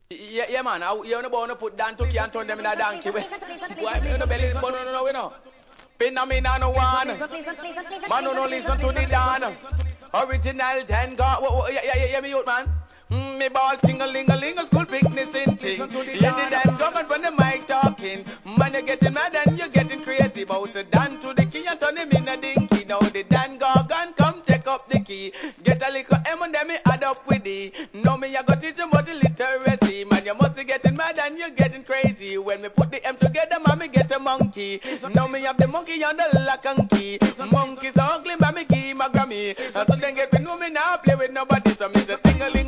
Yeah, man. You on about to put Dan to and turn them in a donkey. Why me on the belly? But no, we know. Pin a me no one. Man, no listen to the Dan. Original 10 God. Yeah, me youth, man. Me ball ting-a-ling-a-ling, a school picnic in ting. Yeah, the Dan government when the mic talking. Man, you getting mad and you getting crazy. About the Dan to the key and turn him in a dinky. Now the Dan Gorgon come take up the key. Get a little M and then me add up with the. Now me I got teach you about the literacy. Man, you must be getting mad and you getting crazy. When me put the M together, man, me get a monkey. Now me have the monkey on the lock and key. Monkey's ugly, man, me give him a Grammy. So then get me know me now play with nobody. So me say ting